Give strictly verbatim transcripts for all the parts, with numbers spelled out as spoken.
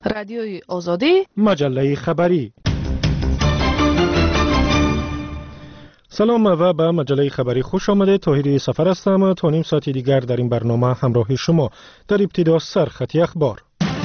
رادیوی آزادی، مجله خبری. سلام و به مجله خبری خوش آمده. طاهری سفر هستم. تا نیم ساعت دیگر در این برنامه همراه شما. در ابتدا سرخط اخبار.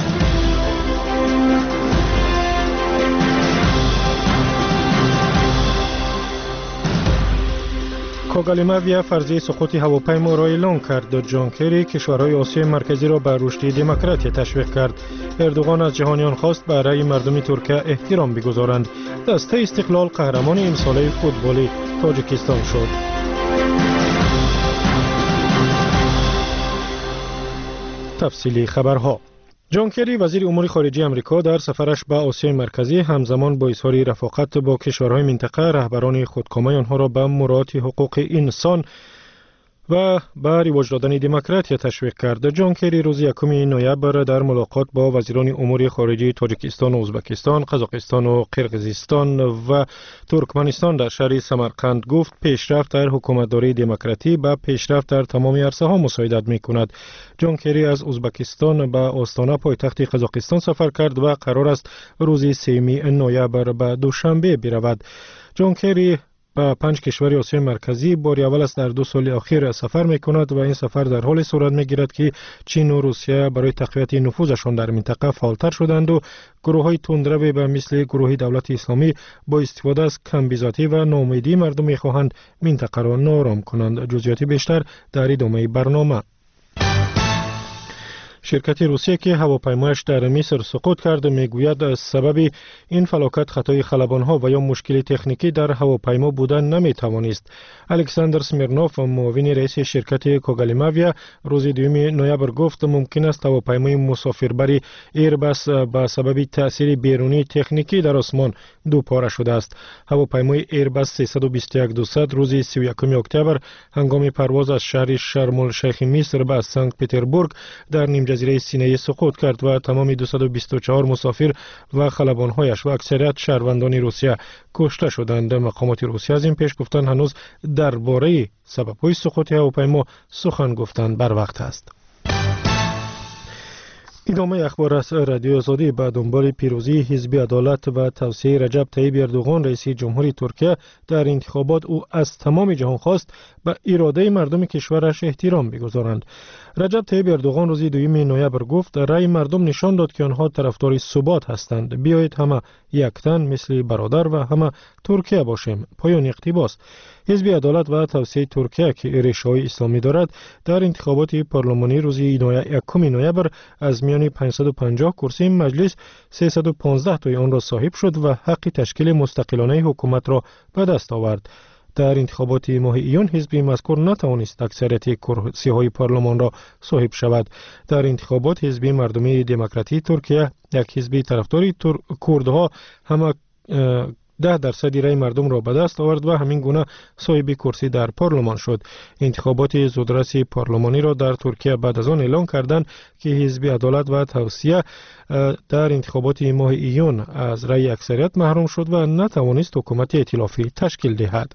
کوگالیماویا فرضی سقوط هواپیما را اعلام کرد. جان کری کشورهای آسیای مرکزی را به رشد دموکراسی تشویق کرد. اردوغان از جهانیان خواست به رأی مردم ترکیه احترام بگذارند. دسته استقلال قهرمان امساله فوتبالی تاجیکستان شد. تفصیلی خبرها. جان کری وزیر امور خارجه آمریکا در سفرش به آسیای مرکزی همزمان با اظهار رفاقت با کشورهای منطقه رهبران خودکامه آنها را به مراعات حقوق انسان و به رواج دادن دموکراسی تشویق کرد. جان کری روز یکم نوامبر در ملاقات با وزیران امور خارجه تاجیکستان و ازبکستان، قزاقستان و قرقیزستان و ترکمنستان در شهر سمرقند گفت پیشرفت در حکومتداری دموکراتی به پیشرفت در تمام عرصه‌ها مساعدت می‌کند. جان کری از ازبکستان به آستانه پایتخت قزاقستان سفر کرد و قرار است روز سوم نوامبر به دوشنبه برود. جان کری با پنج کشور آسیای مرکزی بار اول است در دو سال اخیر سفر می‌کند و این سفر در حال صورت می‌گیرد که چین و روسیه برای تقویت نفوذشان در منطقه فعالتر شدند و گروه‌های تندرو به مثل گروه دولت اسلامی با استفاده از کمبیزاتی و ناامیدی مردم می‌خواهند منطقه را ناآرام کنند. جزئیات بیشتر در ادامه برنامه. شرکت روسیه که هواپیمایش در مصر سقوط کرد میگوید سبب این فلاکت خطای خلبان‌ها و یا مشکل تکنیکی در هواپیما بودن نمیتوانست. الکساندر سمیرنوف معاون رئیس شرکت کوگالیماویا روز دوم نوامبر گفت ممکن است هواپیمای مسافربری ایرباس به سبب تأثیر بیرونی تکنیکی در آسمان دوپاره شده است. هواپیمای ایرباس سیصد و بیست و یک دویست روز سی و یکم اکتبر هنگام پرواز از شهر شرم الشیخ مصر به سنت پترزبورگ در نیم جزیره سینای سقوط کرد و تمام دویست و بیست و چهار مسافر و خلبان‌هایش و اکثریت شهروندان روسیه کشته شدند. مقامات روسیه از این پیش گفتند هنوز درباره سبب‌های سقوط هواپیما سخن گفتن بر وقت است. ادامه اخبار از رادیو آزادی. به دنبال پیروزی حزب عدالت و توسعه رجب طیب اردوغان رئیس جمهوری ترکیه در انتخابات او از تمام جهان خواست به اراده مردم کشورش احترام بگذارند. رجب طیب اردوغان روز دوم نوامبر گفت رأی مردم نشان داد که آنها طرفدار ثبات هستند. بیایید همه یکتن مثل برادر و همه ترکیه باشیم. پایان اقتباس. حزب عدالت و توسعه ترکیه که ریشه‌های اسلامی دارد در انتخابات پارلمانی روز یکم نوامبر از میان پانصد و پنجاه کرسی مجلس سیصد و پانزده تای آن را صاحب شد و حق تشکیل مستقلانه حکومت را به دست آورد. در انتخابات ماه ایون حزب مذکور نتوانست اکثریت کرسی‌های پارلمان را صاحب شود. در انتخابات حزب مردمی دموکراتی ترکیه یک حزب طرفدار کردها هم ده درصد رای مردم را به دست آورد و همین گونه صاحب کرسی در پارلمان شد. انتخابات زودرس پارلمانی را در ترکیه بعد از آن اعلان کردند که حزب عدالت و توسعه در انتخابات ماه ایون از رای اکثریت محروم شد و نتوانست حکومت ائتلافی تشکیل دهد.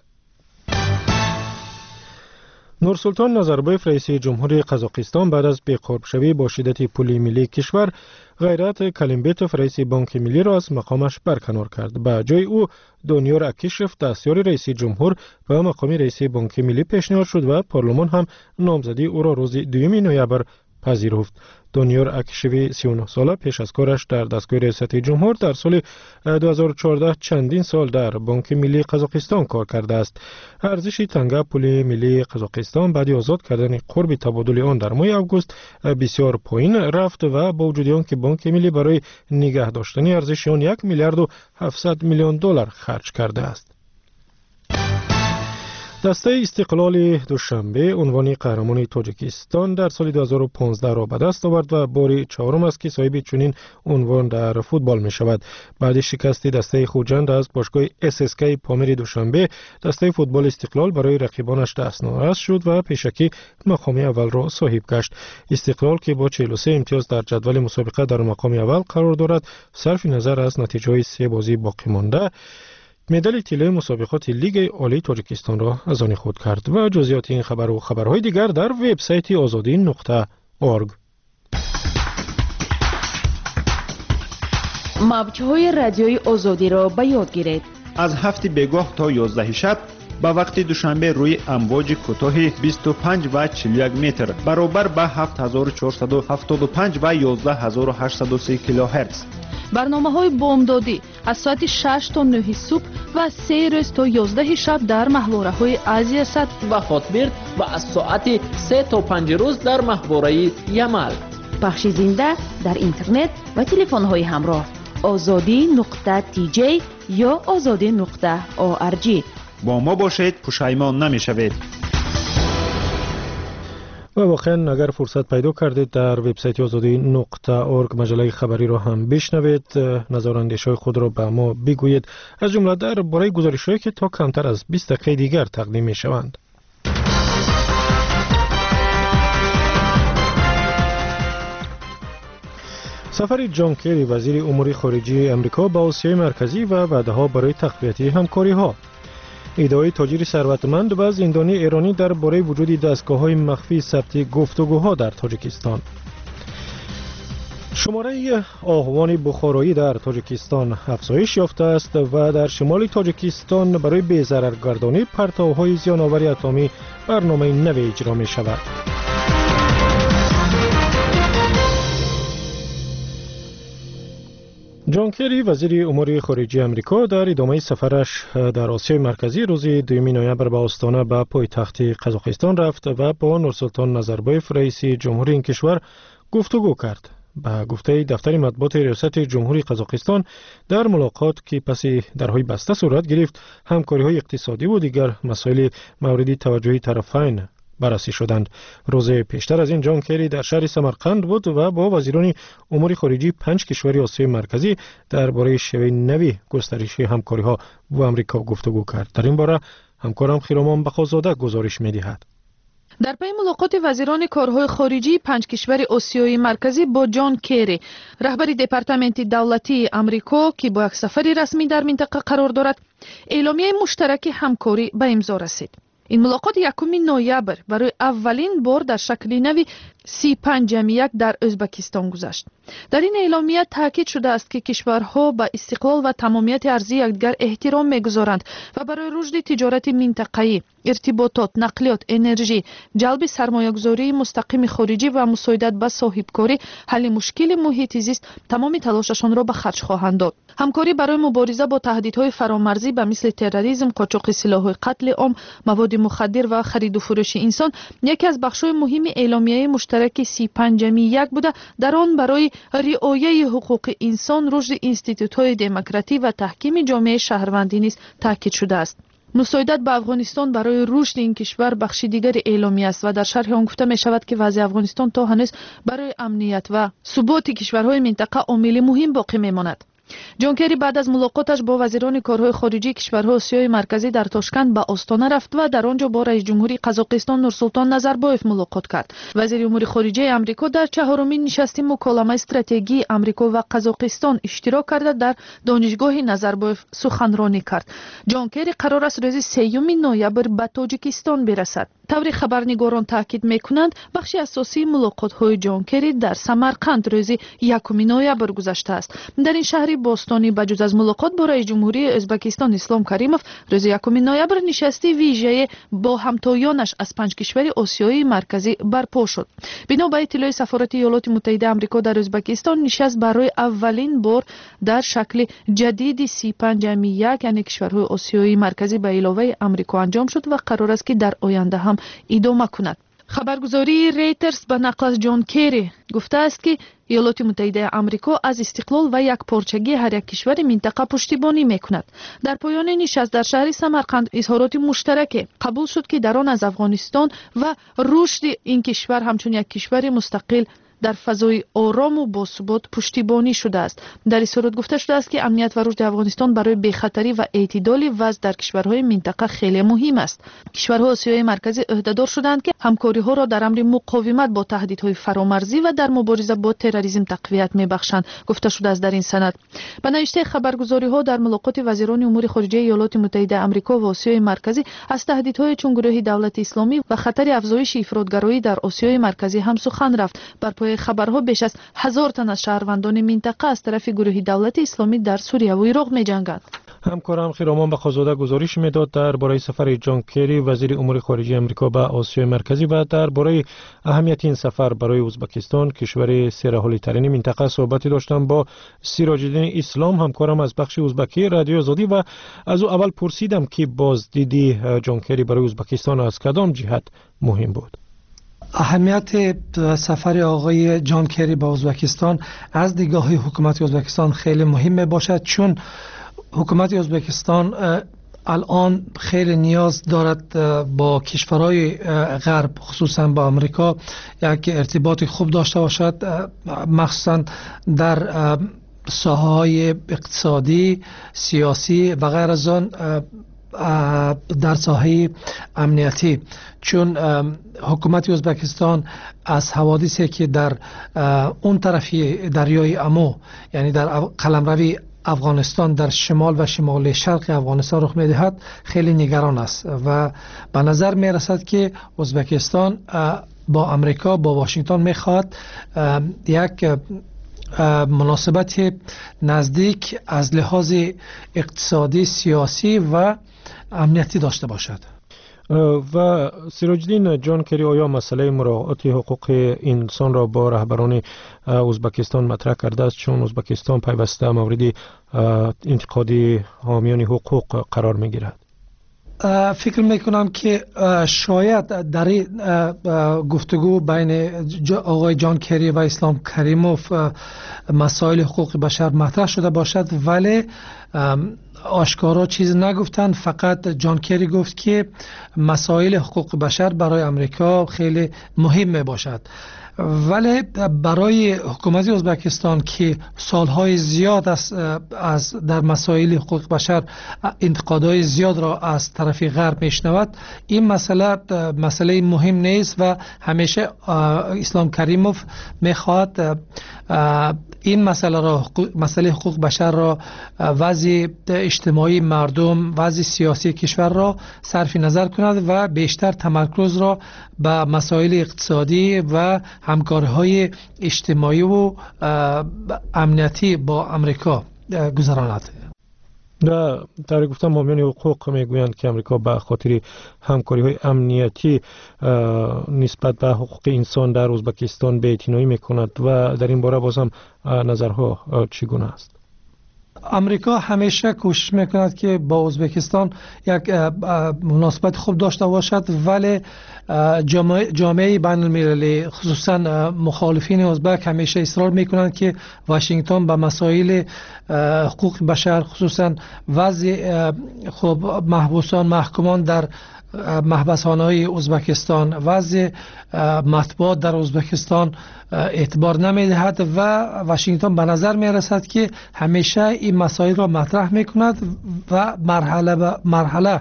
نورسلطان نظربایف رئیس جمهوری قزاقستان بعد از بیقرب شوی با شدت پول ملی کشور غیرت کلیمبیتوف رئیس بانک ملی را از مقامش برکنار کرد. به جای او دونیور اکیشف دستیار رئیس جمهور به مقام رئیس بانک ملی پیشنهاد شد و پارلمان هم نامزدی او را روز دوم نوامبر پذیرفت. دونیور اکیشوی سی و نه ساله پیش از کارش در دستگاه ریاست جمهور در سال دو هزار و چهارده چندین سال در بانک ملی قزاقستان کار کرده است. ارزش تنگه پول ملی قزاقستان بعد از آزاد کردن قرب تبادل آن در ماه آگوست بسیار پایین رفت و با وجود آنکه بانک ملی برای نگه داشتن ارزش آن یک میلیارد و هفتصد میلیون دلار خرج کرده است. دسته استقلال دوشنبه عنوان قهرمان تاجیکستان در سال دو هزار و پانزده را به دست آورد و بار چهارم است که صاحب چنین عنوان در فوتبال می شود. بعد شکست دسته خوجند از باشگاه اس اس کی پامیر دوشنبه، دسته فوتبال استقلال برای رقیبانش دست ناراست شد و پیشکی مقام اول را صاحب گشت. استقلال که با چهل و سه امتیاز در جدول مسابقه در مقام اول قرار دارد، صرف نظر از نتیجه سه بازی باقی مانده مدال طلای مسابقات لیگ عالی تاجیکستان را از آن خود کرد. و جزئیات این خبر و خبرهای دیگر در وبسایت آزادی نقطه اورگ. موج‌های رادیوی آزادی را به یاد گیرید. از هفت بیگاه تا یازده شب با وقت دوشنبه روی امواج کوتاه بیست و پنج و چهل و یک متر برابر با هفت هزار و چهارصد و هفتاد و پنج و یازده هزار و هشتصد و سه کیلوهرتز. برنامه‌های بامدادی از ساعت شش تا نه صبح و سه روز تا یازده شب در محوره‌های آسیا صد و خاطبرد و از ساعت سه تا پنج روز در محوره یمل. پخش زنده در اینترنت و تلفن‌های همراه آزادی نقطه تی جی یا آزادی نقطه او ار جی. با ما باشید، پشیمان نمی‌شوید. و واقعا اگر فرصت پیدا کردید در وبسایت آزادی نقطه اورگ مجله خبری را هم بشنوید، نظر و اندیشه‌های خود را به ما بگویید، از جمله در باره گزارش‌هایی که تا کمتر از بیست دقیقه دیگر تقدیم می‌شوند. سفر جان کری وزیر امور خارجه آمریکا به آسیای مرکزی و وعده‌ها برای تقویت همکاری‌ها. ادعای تاجر ثروتمند و زندانی ایرانی در باره وجود دستگاه‌های مخفی ثبت گفتگوها در تاجیکستان. شماره آهوان بخارایی در تاجیکستان افزایش یافته است و در شمال تاجیکستان برای بی‌ضررگردانی پرتوهای زیان‌آور اتمی برنامه نوی اجرا می‌شود. جان کری وزیر امور خارجه آمریکا در ادامه سفرش در آسیای مرکزی روز دوم نوامبر به آستانه به پایتخت قزاقستان رفت و با نورسلطان نظربایف رئیس جمهوری این کشور گفتگو کرد. به گفته دفتر مطبوعات ریاست جمهوری قزاقستان، در ملاقات که پس درهای بسته صورت گرفت، همکاری‌های اقتصادی و دیگر مسائل مورد توجه طرفین بررسی شدند. روز پیشتر از این جان کری در شهر سمرقند بود و با وزیران امور خارجه پنج کشور آسیای مرکزی درباره شیوه نوی گسترش همکاری‌ها با آمریکا گفتگو کرد. در این باره همکارم خیرامان بخازاده گزارش می‌دهد. در پی ملاقات وزیران کارهای خارجی پنج کشور آسیای مرکزی با جان کری، رهبر دپارتمنت دولتی آمریکا که با یک سفر رسمی در منطقه قرار دارد، اعلامیه مشترک همکاری به امضا رسید. این ملاقات یکم نوامبر برای اولین بار در شکل نوی سی پنجم یک در ازبکستان گذشت. در این اعلامیه تاکید شده است که کشورها به استقلال و تمامیت ارضی یکدیگر احترام می‌گذارند و برای رشد تجارت منطقه‌ای، ارتباطات، نقلیات، انرژی، جلب سرمایه‌گذاری مستقیم خارجی و مساعدت به صاحبکاری، حل مشکل محیط زیست تمام تلاششان را به خرج خواهند داد. همکاری برای مبارزه با تهدیدهای فرامرزی به مثل تروریسم، قاچاق سلاح قتل عام، مواد مخدر و خرید و فروش انسان یکی از بخش‌های مهم اعلامیه مشترک سی پنجم یک بوده. در آن برای رعایت حقوق انسان، رشد اینستیتوت‌های دموکراسی و تحکیم جامعه شهروندی نیز تاکید شده است. مساعدت به افغانستان برای رشد این کشور بخش دیگر اعلامیه است و در شرح آن گفته می شود که وضع افغانستان تا هنوز برای امنیت و ثبات کشورهای منطقه عامل مهم باقی میماند. جان کری بعد از ملاقاتش با وزیران کارهای خارجی کشورهای آسیای مرکزی در تاشکند به آستانه رفت و در آنجا با رئیس جمهوری قزاقستان نورسلطان نظربایف ملاقات کرد. وزیر امور خارجه آمریکا در چهارمین نشست مکالمه استراتژی آمریکا و قزاقستان اشتراک کرده در دانشگاه نظربایف سخنرانی کرد. جان کری قرار است روز سوم نوامبر به تاجیکستان برسد. طور خبرنگاران تاکید میکنند بخشی اساسی ملاقات های جان کری در سمرقند روز یکم نوامبر گذشته است. در این شهر باستانی بجز از ملاقات با رئیس جمهوری ازبکستان اسلام کریموف، روز یکم نوامبر نشستی ویژه با همتایانش از پنج کشور آسیای مرکزی برپا شد. بنا به اطلاع سفارت ایالات متحده آمریکا در ازبکستان، نشست برای اولین بار در شکل جدید سی پنجم یک یعنی کشورهای آسیای مرکزی به علاوه آمریکا انجام شد و قرار است که در آینده هم ادامه کند. خبرگزاری ریترز به نقل از جان کری گفته است که ایالات متحده آمریکا از استقلال و یک پارچگی هر یک کشور منطقه پشتیبانی میکند. در پایان نشست در شهر سمرقند اظهارات مشترک قبول شد که در آن از افغانستان و رشد این کشور همچون یک کشور مستقل در فضای آرام و باثبات پشتیبانی شده است. در اظهارات گفته شده است که امنیت و رشد افغانستان برای بخطری و اعتدال وضع در کشورهای منطقه خیلی مهم است. کشورهای آسیای مرکزی عهدهدار شدند که همکاری‌ها را در امر مقاومت با تهدیدهای فرامرزی و در مبارزه با تروریسم تقویت می‌بخشند. گفته شده است در این سند. به نوشته خبرگزاری‌ها در ملاقات وزیران امور خارجه ایالات متحده آمریکا و آسیای مرکزی از تهدیدهای چون گروه دولت اسلامی و خطر افزایش افراطگرایی در آسیای مرکزی هم سخن رفت. بر پایه اداره خبرها بیش از هزار تن از شهروندان منطقه از طرف گروه دولت اسلامی در سوریه و عراق می‌جنگند. همکارم خیرامان بخازاده گزارش میداد درباره سفر جان کری وزیر امور خارجه آمریکا به آسیای مرکزی و درباره اهمیت این سفر برای ازبکستان کشور سرحالی ترین منطقه صحبتی داشتم با سیراج الدین اسلام همکارم از بخش ازبکی رادیو آزادی و از او اول پرسیدم که بازدیدی جان کری برای ازبکستان از کدام جهت مهم بود. اهمیت سفر آقای جان کری به ازبکستان از دیدگاه حکومت ازبکستان خیلی مهم باشد، چون حکومت ازبکستان الان خیلی نیاز دارد با کشورهای غرب خصوصا با آمریکا یک ارتباط خوب داشته باشد، مخصوصا در ساحه‌های اقتصادی، سیاسی و غیر از آن در ساحه امنیتی، چون حکومت ازبکستان از حوادثی که در اون طرفی دریای امو یعنی در قلمروی افغانستان در شمال و شمال شرق افغانستان رخ می‌دهد خیلی نگران است و به نظر می رسد که ازبکستان با امریکا با واشنگتن می‌خواهد یک مناسبت نزدیک از لحاظ اقتصادی، سیاسی و امنیتی داشته باشد. و سیراج الدین جان کری آیا مسئله مراعات حقوق انسان را با رهبران ازبکستان مطرح کرده است، چون ازبکستان پیوسته مورد انتقاد حامیان حقوق قرار می گیرد؟ فکر میکنم که شاید در این گفتگو بین آقای جان کری و اسلام کریموف مسائل حقوق بشر مطرح شده باشد، ولی آشکارا چیز نگفتن. فقط جان کری گفت که مسائل حقوق بشر برای امریکا خیلی مهم می باشد، ولی برای حکومت ازبکستان که سالهای زیاد از, از در مسائل حقوق بشر انتقادهای زیاد را از طرف غرب میشنود، این مسئله مسئله مهم نیست و همیشه اسلام کریموف میخواد این مسئله را مسئله حقوق بشر را وضع اجتماعی مردم، وضع سیاسی کشور را صرف نظر کند و بیشتر تمرکز را به مسائل اقتصادی و همکاری‌های اجتماعی و امنیتی با امریکا گذراند. در طور گفتم حامیان حقوق میگویند که امریکا به خاطر همکاری‌های امنیتی نسبت به حقوق انسان در ازبکستان بی‌اعتنایی میکند و در این باره باز هم نظرها چگونه است؟ امریکا همیشه کوشش میکند که با ازبکستان یک مناسبت خوب داشته باشد، ولی جامعه, جامعه بین المللی خصوصا مخالفین ازبک همیشه اصرار میکنند که واشنگتن به مسائل حقوق بشر خصوصا وضع خب محبوسان محکومان در محبسخانه‌های ازبکستان، وضع مطبوعات در ازبکستان اعتبار نمیدهد و واشنگتن به نظر می رسد که همیشه این مسائل را مطرح می کند و مرحله به مرحله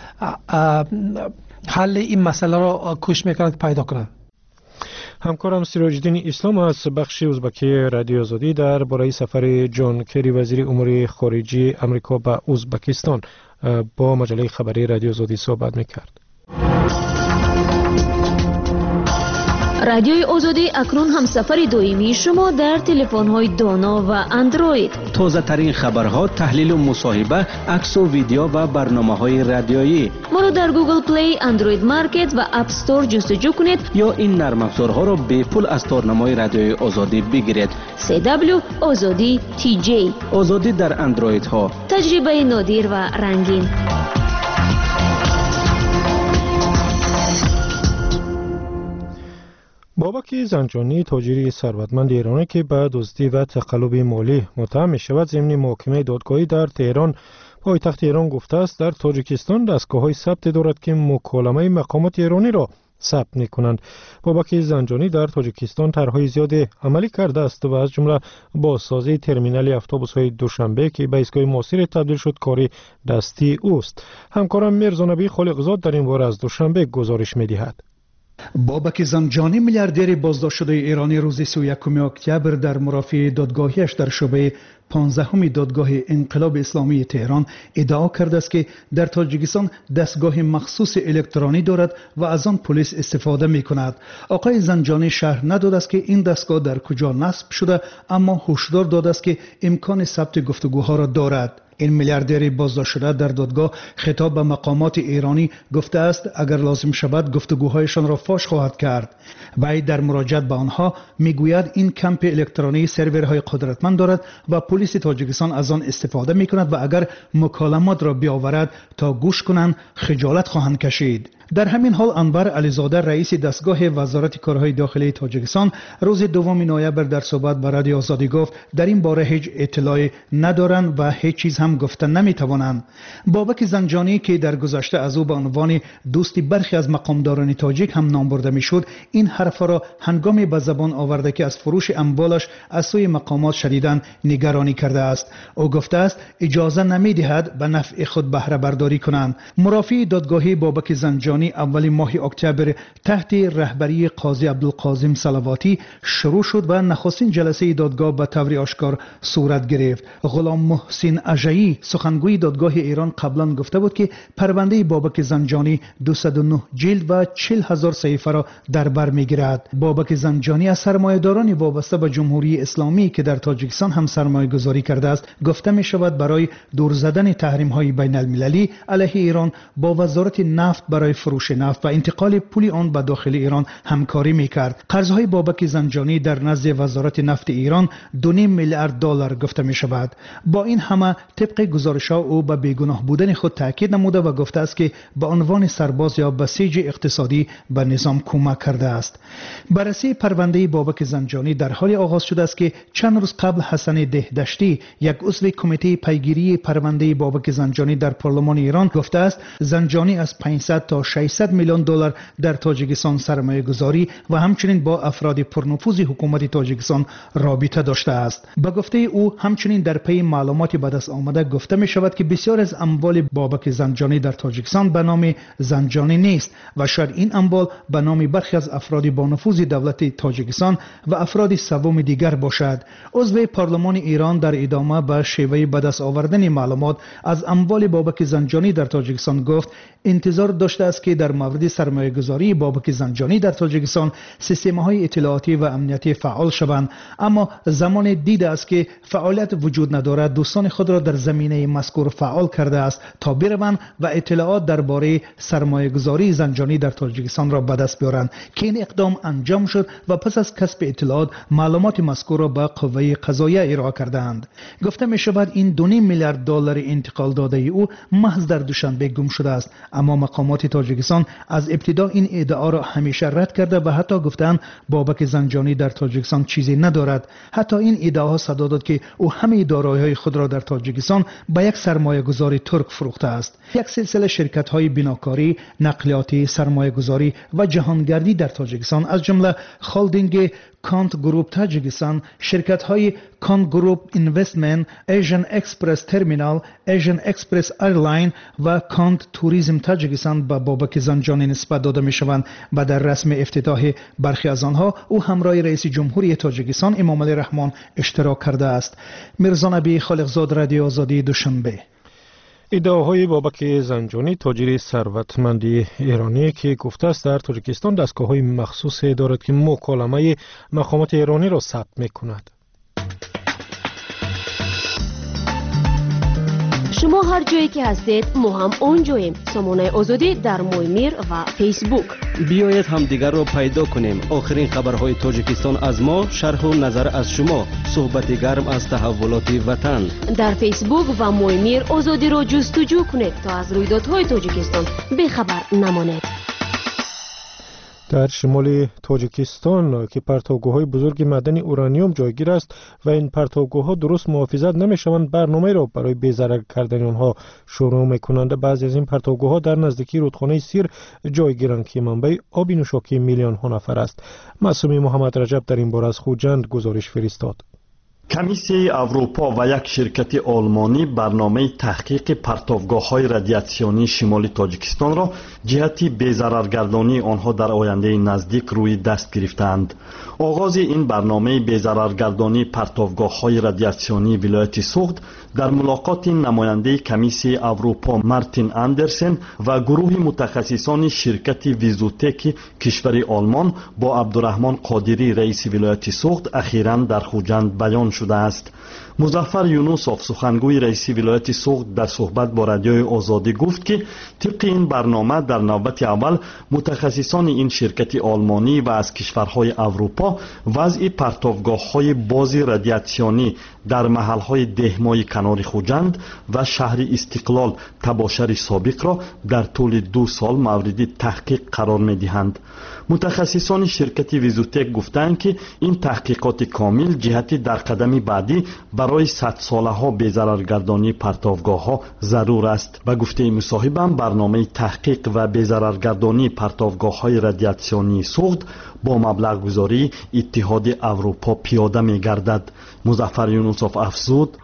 حل این مسئله را کوشش می کند پیدا کند. همکارم سیراج الدین اسلام از بخش ازبکی رادیو آزادی در باره سفر جان کری وزیر امور خارجه آمریکا به ازبکستان با مجله خبری رادیو آزادی صحبت می‌کرد. رادیوی آزادی اکنون هم سفر دائمی شما در تلفن‌های دانا و اندروید. تازه ترین خبرها، تحلیل و مصاحبه، عکس و ویدیو و برنامه‌های رادیویی. ما را در گوگل پلی، اندروید مارکت و اپ استور جستجو کنید یا این نرم افزارها را به پول از تارنمای رادیوی آزادی بگیرید. سی دبلیو آزادی تی جی. آزادی در اندرویدها. تجربه نادر و رنگین. بابک زنجانی تاجری ثروتمند ایرانی که به دزدی و تقلب مالی متهم می شود ضمن محکمه دادگاهی در تهران پایتخت ایران گفته است در تاجیکستان دستگاه‌های ثبت دارد که مکالمه مقامات ایرانی را ثبت می کنند. بابک زنجانی در تاجیکستان طرحهای زیاد عملی کرده است و از جمله بازسازی ترمینال اتوبوس‌های دوشنبه که به ایستگاه موثر تبدیل شد کاری دستی اوست. همکارم میرزا نبی خالقزاد در این باره از دوشنبه گزارش می دهد. بابک زنجانی میلیاردر بازداشت شده ایرانی روز سی و یکم اکتبر در مرافعه دادگاهیش در شعبه پانزدهم دادگاه انقلاب اسلامی تهران ادعا کرده است که در تاجیکستان دستگاه مخصوص الکترونی دارد و از آن پلیس استفاده می کند. آقای زنجانی شرح نداده است که این دستگاه در کجا نصب شده، اما هشدار داده است که امکان ثبت گفتگوها را دارد. این میلیاردر بازداشت شده در دادگاه خطاب به مقامات ایرانی گفته است اگر لازم شود گفتگوهایشان را فاش خواهد کرد. وی در مراجعت به آنها میگوید این کمپ الکترونی سرورهای قدرتمند دارد و پلیس تاجیکستان از آن استفاده می کند و اگر مکالمات را بیاورد تا گوش کنند خجالت خواهند کشید. در همین حال انور علیزاده رئیس دستگاه وزارت کارهای داخلی تاجیکستان روز دوم نوامبر در صحبت با رادیو آزادی گفت در این باره هیچ اطلاعی ندارند و هیچ چیز هم گفته نمیتوانند. بابک زنجانی که در گذشته از او به عنوان دوستی برخی از مقامداران تاجیک هم نام برده میشد، این حرف را هنگامی به زبان آورده که از فروش اموالش از سوی مقامات شدیداً نگرانی کرده است. او گفته است اجازه نمیدهد به نفع خود بهره برداری کنند. مرافع دادگاهی بابک زنجانی اول ماه اکتبر تحت رهبری قاضی عبدالقاسم صلواتی شروع شد و نخستین جلسه دادگاه به طور آشکار صورت گرفت. غلام محسن اژه‌ای سخنگوی دادگاه ایران قبلا گفته بود که پرونده بابک زنجانی دویست و نه جلد و چهل هزار صفحه را در بر میگیرد. بابک زنجانی از سرمایه‌داران وابسته به جمهوری اسلامی که در تاجیکستان هم سرمایه گذاری کرده است گفته می شود برای دور زدن تحریم های بین المللی علیه ایران با وزارت نفت برای فروش نفت و انتقال پول آن به داخل ایران همکاری میکرد. قرضهای بابک زنجانی در نزد وزارت نفت ایران دو و نیم میلیارد دلار گفته می شود. با این همه طبق گزارش‌ها او به بیگناه بودن خود تاکید نموده و گفته است که به عنوان سرباز یا بسیج اقتصادی به نظام کمک کرده است. بررسی پرونده بابک زنجانی در حال آغاز شده است که چند روز قبل حسن دهدشتی یک عضو کمیته پیگیری پرونده بابک زنجانی در پارلمان ایران گفته است زنجانی از پانصد تا ششصد میلیون دلار در تاجیکستان سرمایه گذاری و همچنین با افراد پرنفوذ حکومت تاجیکستان رابطه داشته است. به گفته او همچنین در پی معلوماتی به دست آمده گفته می شود که بسیار از اموال بابک زنجانی در تاجیکستان به نام زنجانی نیست و شاید این اموال به نام برخی از افراد با نفوذ دولت تاجیکستان و افراد سوم دیگر باشد. عضو پارلمان ایران در ادامه به شیوه به دست آوردن معلومات از اموال بابک زنجانی در تاجیکستان گفت انتظار داشته است که در مورد سرمایه گذاری بابک زنجانی در تاجیکستان سیستم های اطلاعاتی و امنیتی فعال شوند، اما زمان دیده است که فعالیت وجود ندارد دوستان خود را در زمینه مذکور فعال کرده است تا بروند و اطلاعات درباره سرمایه گذاری زنجانی در تاجیکستان را به دست بیارند که این اقدام انجام شد و پس از کسب اطلاعات معلومات مذکور را به قوه قضاییه ارائه کردند. گفته می شود این دو و نیم میلیارد دلار انتقال داده او محض در دوشنبه گم شده است، اما مقامات تاجیکستان از ابتدا این ادعا را همیشه رد کرده و حتی گفتند بابک زنجانی در تاجیکستان چیزی ندارد. حتی این ادعاها صدا داد که او همه دارایی‌های خود را در تاجیکستان به یک سرمایه‌گذار ترک فروخته است. یک سلسله شرکت‌های بناکاری، نقلیاتی، سرمایه‌گذاری و جهانگردی در تاجیکستان از جمله خالدینگ کانت گروپ تاجیکستان، شرکت‌های کانت گروپ اینوستمنت، ایژن اکسپرس ترمینال، ایژن اکسپرس ایرلاین و کانت توریسم تاجیکستان به بابک زنجانی نسبت داده می‌شوند و در رسم افتتاح برخی از آنها او همراه رئیس جمهوری تاجیکستان امام علی رحمان اشتراک کرده است. میرزا نبی خالقزاد، رادیو آزادی، دوشنبه. ادعاهای بابک زنجانی تاجر ثروتمند ایرانی که گفته است در تاجیکستان دستگاه‌های مخصوصی دارد که مکالمه مقامات ایرانی را ثبت می‌کند. شما هر جایی که هستید ما هم اونجاییم. سامانه آزادی در مویمیر و فیسبوک. بیایید همدیگر را پیدا کنیم. آخرین خبرهای تاجیکستان از ما، شرح و نظر از شما، صحبت گرم از تحولات وطن. در فیسبوک و مویمیر آزادی را جستجو کنید تا از رویدادهای تاجیکستان بخبر نمانید. در شمال تاجیکستان که پرتوگاه‌های بزرگ معدن اورانیوم جایگیر است و این پرتوگاه‌ها درست محافظت نمی‌شوند، برنامه را برای بی‌ضرر کردن آنها شروع می‌کنند. بعضی از این پرتوگاه‌ها در نزدیکی رودخانه سیر جایگیرند که منبع آب نوشاکی میلیون‌ها نفر است. معصومی محمد رجب در این باره از خوجند گزارش فرستاد. کمیسیه اروپا و یک شرکت آلمانی برنامه تحقیق پرتابگاه‌های رادیاسیونی شمالی تاجیکستان را جهتی بی‌ضررگردانی آنها در آینده نزدیک روی دست گرفتند. آغاز این برنامه بی‌ضررگردانی پرتابگاه‌های رادیاسیونی ولایت سوخت در ملاقات نماینده کمیسیه اروپا مارتین اندرسن و گروه متخصصان شرکت ویزوتک کشور آلمان با عبدالرحمن قادری رئیس ولایت سوخت اخیراً در خوجند بیان شده است. مظفر یونوسوف سخنگوی رئیس ولایت سوخت در صحبت با رادیوی آزادی گفت که طبق این برنامه در نوبت اول متخصصان این شرکت آلمانی و از کشورهای اروپا وضع پرتابگاه‌های باز رادیاسیونی در محل‌های دهمای کنار خوجند و شهر استقلال تباشر سابق را در طول دو سال مورد تحقیق قرار می‌دهند. متخصصان شرکت ویزوتک گفتند که این تحقیقات کامل جهتی در قدم بعدی برای صد ساله ها بی‌ضررگردانی پرتابگاه ها ضرور است. و گفته مصاحبم برنامه تحقیق و بی‌ضررگردانی پرتابگاه های رادیاسیونی سوخت با مبلغ گذاری اتحاد اروپا پیاده می گردد. مظفر یونوسوف افزود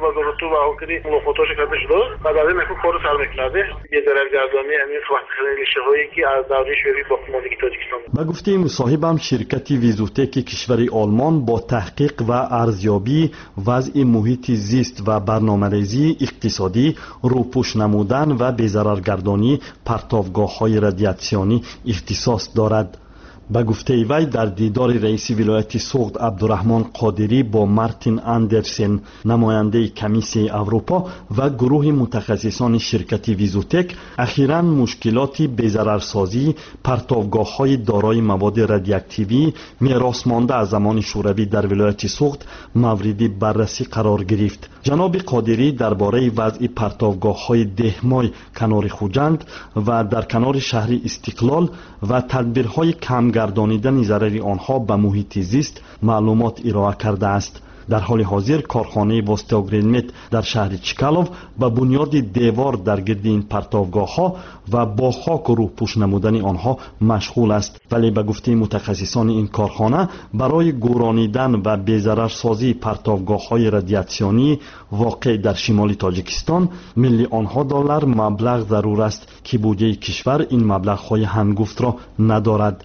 و گفته مصاحبم شرکت ویزوتک کشور آلمان با تحقیق و ارزیابی وضع محیط زیست و برنامه‌ریزی اقتصادی روپوش نمودن و بی‌ضررگردانی پرتابگاه‌های رادیاسیونی اختصاص دارد. به گفته وی در دیدار رئیس ولایت سوخت عبدالرحمن قادری با مارتین اندرسن نماینده کمیسیه اروپا و گروه متخصصان شرکت ویزوتک اخیراً مشکلات بی‌ضررسازی پرتابگاه‌های دارای مواد رادیواکتیوی میراث مانده از زمان شوروی در ولایت سوخت مورد بررسی قرار گرفت. جناب قادری درباره وضع پرتابگاه‌های دهمای کنار خوجند و در کنار شهر استقلال و تدبیرهای کم گردانیدن ضرر آنها به محیط زیست معلومات ارائه کرده است. در حال حاضر کارخانه واستاگرلمت در شهر چکالوف به بنیاد دیوار در گرد این پرتابگاه ها و با خاک و روپوش نمودن آنها مشغول است، ولی به گفته متخصصان این کارخانه برای گورانیدن و بی‌ضررسازی پرتابگاه های رادیاسیونی واقع در شمال تاجیکستان میلیون ها دلار مبلغ ضرور است که بودجه کشور این مبلغ های هنگفت را ندارد.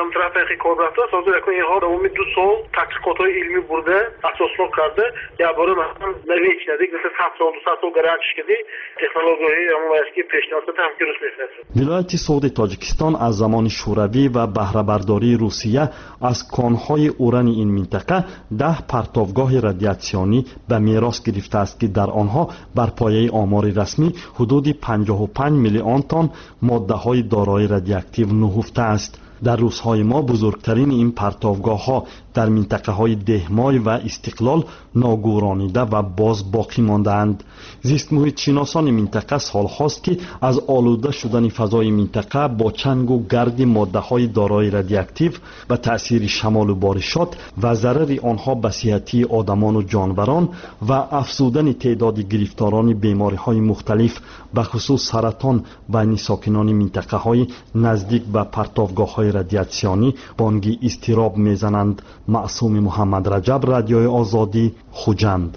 کار رفته است. حاضر اکنون اینها دومی دو سال تحقیقات های علمی برده اساسلو کرده یا برای مثلا نویچ ندید مثل صد سال دو صد سال گرانش کردی تکنولوژی اما واسه پیشنهاد هم که روش میفرسته. ولایت سوخت تاجیکستان از زمان شوروی و بهره برداری روسیه از کانهای اوران این منطقه ده پرتابگاه رادیاسیونی به میراث گرفته است که در آنها بر پایه آمار رسمی حدود پنجاه و پنج میلیون تن ماده های دارای رادیواکتیو نهفته است. در روزهای ما بزرگترین این پرتابگاه ها در منطقه های دهمای و استقلال ناگورانیده و باز باقی مانده‌اند. زیست محیط شناسان منطقه سال هاست که از آلوده شدن فضای منطقه با چنگ و گرد ماده های دارای رادیواکتیو و تأثیر شمال و بارشات و ضرر آنها به صحت آدمان و جانوران و افزودن تعداد گرفتاران بیماری های مختلف به خصوص سرطان بین ساکنان منطقه های نزدیک به پرتابگاه های رادیاسیونی بانگی اضطراب میزنند. معصوم محمد رجب، رادیوی آزادی، خوجند.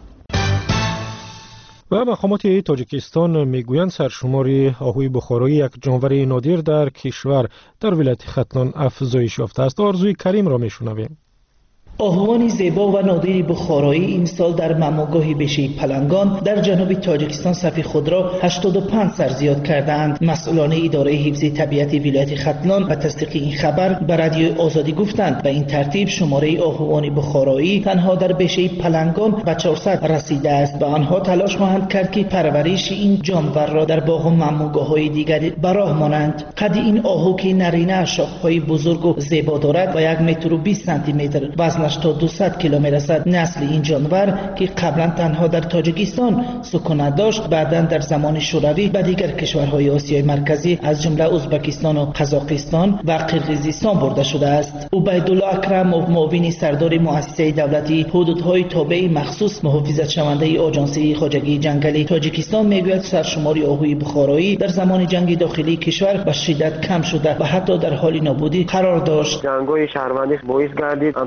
و مقامات تاجیکستان میگویند سرشمار آهوی بخارایی یک جانور نادر در کشور در ولایت ختلان افزایش یافته است. آرزوی کریم را میشنویم. آهوان زیبا و نادری بخارایی این سال در مماگاه بشه پلنگان در جنوب تاجیکستان صف خود را هشتاد و پنج سر زیاد کردند. مسئولان اداره حفظ طبیعت ولایت ختلان و تصدیق این خبر به رادیو آزادی گفتند به این ترتیب شماره آهوان بخارایی تنها در بشه پلنگان به چهارصد رسیده است و آنها تلاش خواهند کرد که پرورش این جانور را در باغ و مماگاه‌های دیگر به راه مانند. قد این آهو که نرینه شاخه‌های بزرگ و زیبا دارد و یک متر و بیست سانتی متر وزن تا دویست کیلو میرسد. نسل این جانور که قبلا تنها در تاجیکستان سکونت داشت بعداً در زمان شوروی به دیگر کشورهای آسیای مرکزی از جمله ازبکستان و قزاقستان و قرقیزستان برده شده است. عبیدالله اکرم معاون سردار مؤسسه دولتی حدودهای تابع مخصوص محافظت شونده آژانس خواجگی جنگلی تاجیکستان میگوید سرشماری آهوی بخارایی در زمان جنگ داخلی کشور به شدت کم شده و حتی در حال نابودی قرار داشت. جنگ‌های شهروندی باعث گردید آنتروپوژنی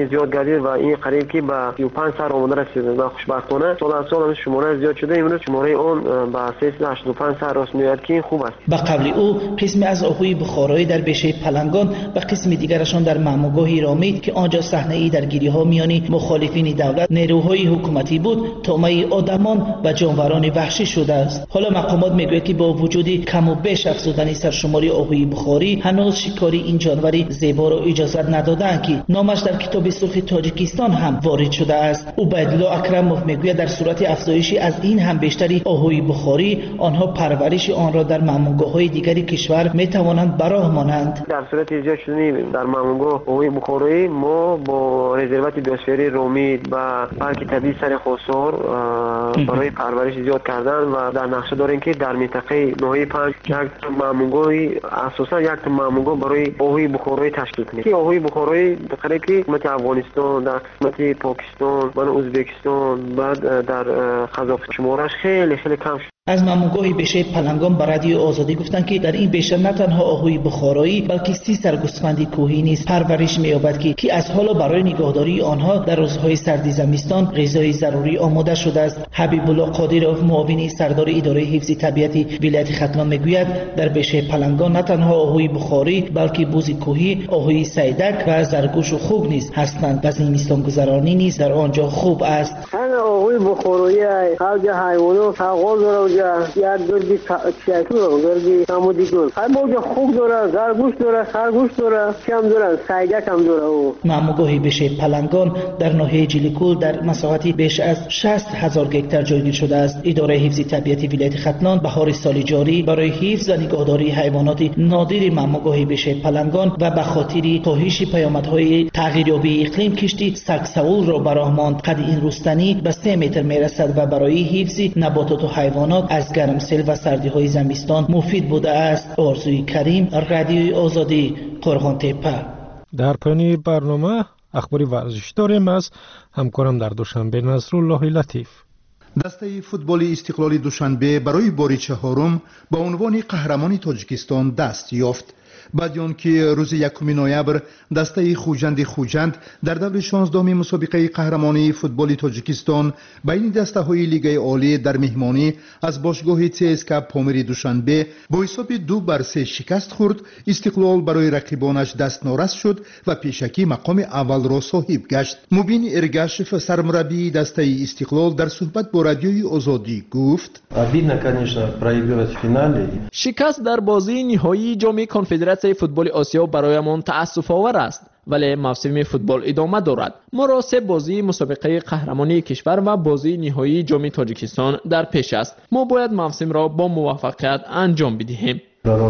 یعنی زیاد گردید و این قریب که به سی و پنج سر آمده رسید و خوشبختانه سال از سال شماره زیاد شده. امروز شماره اون به سیصد و هشتاد و پنج سر راست میاد که خوب است. به قبل او قسمی از آهوی بخارایی در بیشه پلنگان و قسم دیگرشان در معموگاه رامید که آنجا صحنه درگیری‌ها میان مخالفین دولت نیروهای حکومتی بود، طامع آدمان و جانوران وحشی شده است. حالا مقامات میگوید که با وجود کم و بیش افزودن سرشماری آهوی بخاری هنوز شکاری این جانور زیبا را اجازه ندادند که نامش در کتاب سرخ تاجیکستان هم وارد شده است. عبیدالله اکرموف میگوید در صورت افزایشی از این هم بیشتری آهوی بخاری آنها پرورش آن را در مامونگاه‌های دیگری کشور میتوانند براه مانند. در صورت زیاد شدن در مامونگاه آهوی بخاری ما با رزروات بیوسفری رومید و پارک طبیعی سر خسرو برای پرورش زیاد کردن و در نقشه داریم که در منطقه ناحیه پنج یک مامونگاهی اساسا یک مامونگاه برای آهوی بخاری تشکیل کنیم که آهوی بخاری در که قسمت افغانستان، در قسمت پاکستان و ازبکستان بعد در قزاقستان شمارش خیلی خیلی کم شد. از مامونگاه بیشه پلنگان به رادیو آزادی گفتند که در این بیشه نه تنها آهوی بخارایی بلکه سی سر گوسفند کوهی نیز پرورش می‌یابد که که از حالا برای نگهداری آنها در روزهای سردی زمستان غذای ضروری آماده شده است. حبیب الله قادرov معاون سردار اداره حفظ طبیعت ولایت ختلان میگوید در بیشه پلنگان نه تنها آهوی بخاری بلکه بوز کوهی، آهوی سیدک و زرگوش و خوگ نیز هستند و زمستان گذرانی نیز در آنجا خوب است. آهوی بخاری خارج حیوانات فوق یا گرگی چیکو گرگی سامودی گل همون خوب داره، زرگوش داره، خرگوش داره، کم داره، سایده کم داره. او مامونگاه بیشه پلنگان در ناحیه جلیکول در مساحتی بیش از شصت هزار هکتار جایگیر شده است. اداره حفظ طبیعت ولایت ختلان بهار سال جاری برای حفظ و نگهداری حیوانات نادر مامونگاه بیشه پلنگان و به خاطر کاهش پیامدهای تغییریابی اقلیم کشتی سگسول را براه ماند. قد این رستنی به سه متر میرسد و برای حفظ نباتات و حیوانات از گرمسیل و سردی‌های زمستان مفید بوده است. آرزوی کریم، رادیوی آزادی، قرغان تپه. در پایان برنامه اخباری ورزشی داریم از همکارم در دوشنبه نصرالله لطیف. دسته فوتبال استقلال دوشنبه برای بار چهارم با عنوان قهرمان تاجیکستان دست یافت. بعد آن که روز یکم نوامبر دسته خوجند خوجند در دور شانزدهم مسابقه قهرمانی فوتبال تاجیکستان بین دسته های لیگ عالی در مهمانی از باشگاه تی اس کے پامیر دوشنبه با حساب دو بر سه شکست خورد. استقلال برای رقیبانش دست نارس شد و پیشکی مقام اول را صاحب گشت. مبین ارگاشف سرمربی دسته استقلال در صحبت با رادیوی آزادی گفت: شکست در بازی نهایی جام کنفدراسیون فوتبال آسیا برایمان تأسف آور است، ولی موسم فوتبال ادامه دارد. ما را سه بازی مسابقه قهرمانی کشور و بازی نهایی جام تاجیکستان در پیش است. ما باید موسم را با موفقیت انجام بدهیم.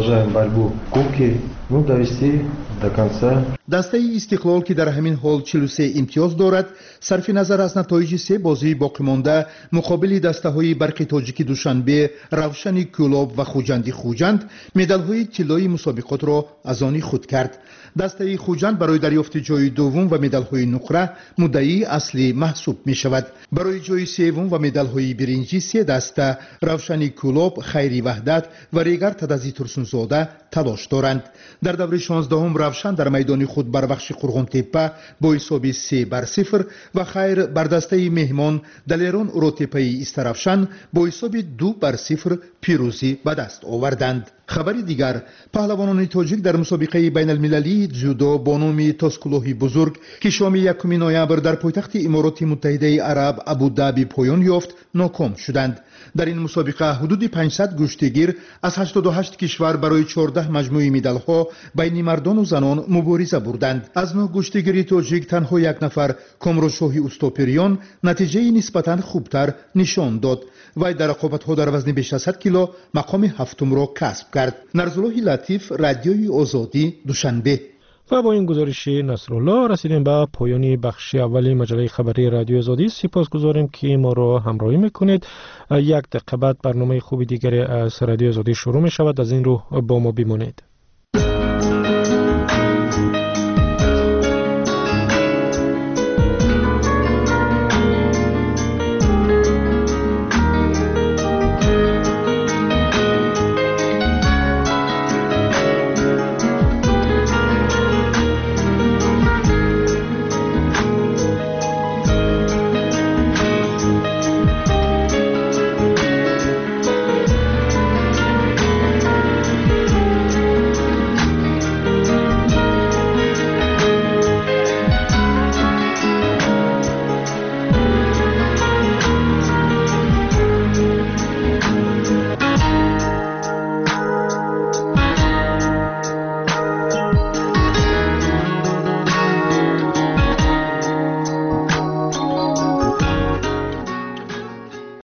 دسته استقلال که در همین حال چهل و سه امتیاز دارد صرف نظر از نتایج سه بازی باقی مانده مقابل دسته های برق تاجیک دوشنبه، روشن کولاب و خوجند خوجند مدال های طلایی مسابقات را از آن خود کرد. دسته خوجند برای دریافت جای دوم و مدال های نقره مدعی اصلی محسوب می شود. برای جای سوم و مدال های برنجی سه دسته روشن کولاب، خیری وحدت و ریگر تدازی ترسونزاده تلاش دارند. در دور شانزدهم روشن در میدان خود بر بخش قرغان تپه با حساب سه بر صفر و خیر بر دسته مهمان دلیران اروتپه استرافشن با حساب دو بر صفر پیروزی به دست آوردند. خبر دیگر، پهلوانان تاجیک در مسابقه بین المللی جودو با نام تاسکولوهی بزرگ که شام یکم نوامبر در پایتخت امارات متحده عرب ابودابی پایان یافت ناکام شدند. در این مسابقه حدود پانصد گشتگیر از هشتاد و هشت کشور برای چهارده مجموعه مدال ها بین مردان و زنان مبارزه بردند. از نه گشتگیری تاجیک تنها یک نفر کامروشاهی اوستاپریان نتیجه نسبتاً خوبتر نشان داد و در رقابت ها در وزن بیش از صد کیلو مقام هفتم را کسب کرد. نصرالله لطیف، رادیوی آزادی، دوشنبه. و با این گزارش نصرالله رسیدیم به پایان بخش اولی مجله خبری رادیو آزادی. سپاسگزاریم که ما را همراهی میکنید. یک دقیقه بعد برنامه خوبی دیگری از رادیو آزادی شروع می شود. از این رو با ما بمانید.